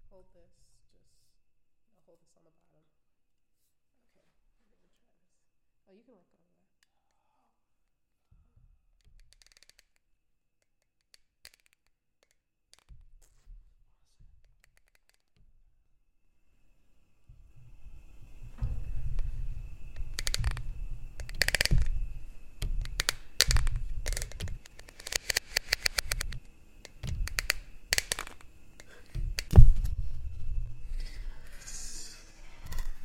hold this, I'll hold this on the bottom. Okay, I'm gonna try this. Oh, you can let go.